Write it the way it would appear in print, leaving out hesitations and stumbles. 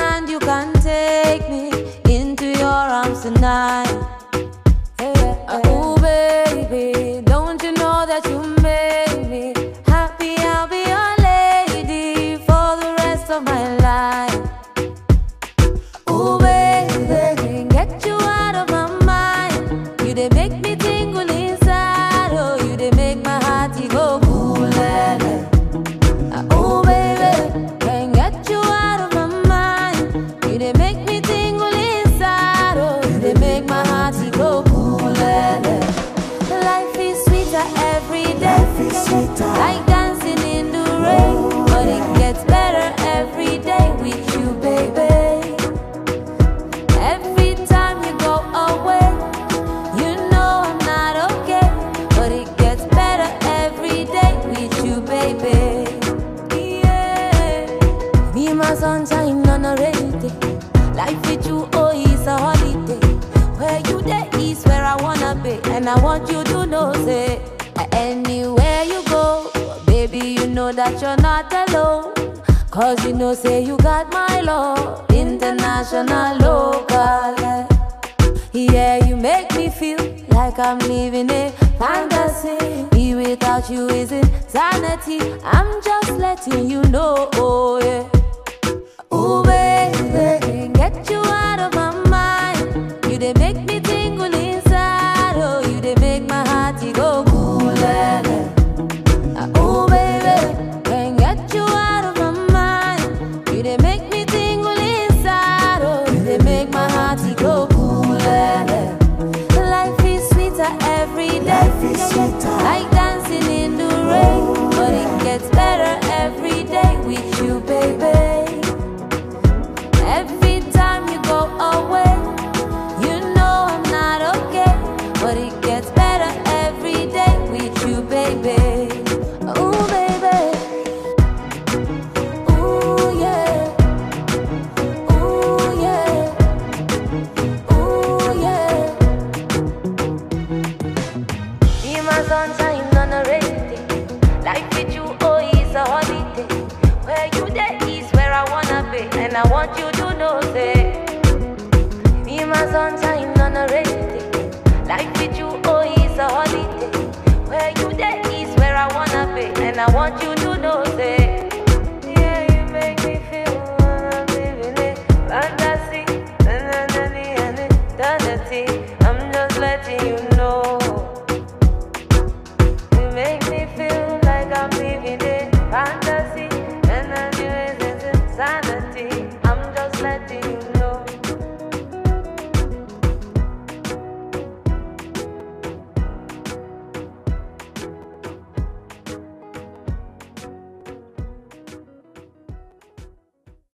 hand, you can take me into your arms tonight. Oh baby, don't you know that you make me happy? I'll be your lady for the rest of my life. Oh baby, get you out of my mind. You they make me tingle inside. Oh, you they make my heart go cool. Oh baby, can't get you out of my mind. You they make me tingle inside. Oh, you they make my heart go cool. Life is sweeter every day. Like dancing in the rain, but it gets better every day with you, baby. Every time you go away, you know I'm not okay, but it gets better every day with you, baby. Yeah, be my sunshine on a rainy day. Life with you, oh, it's a holiday. Where you there is where I wanna be, and I want you to know, say, anywhere you go, baby, you know that you're not alone. Cause you know, say, you got my love, international, local. Yeah, you make me feel like I'm living a fantasy. Me without you is insanity. I'm just letting you know, oh yeah. Oh baby, get you out of my mind. You they make me tingle inside. Oh, you they make my heart go cool. Oh baby, can't get you out of my mind. You they make me tingle inside. Oh, you they make my heart go cool. Life is sweeter every day. Like dancing in the rain, but it gets better every day with you, baby. Every time you go away, you know I'm not okay, but it gets better every day with you, baby. Oh baby, ooh yeah, ooh yeah, ooh yeah. Be my sunshine on a rainy day. Life with you, oh, it's a holiday. Where you there is where I wanna be, and I want you to know, say, be my sunshine on a rainy day. Life with you, oh, it's a holiday. Where you there is where I wanna be, and I want you to know, say, yeah, you make me feel I'm living it fantasy, and eternity. I'm just letting you know. You make me feel like I'm living it fantasy, and it's insanity.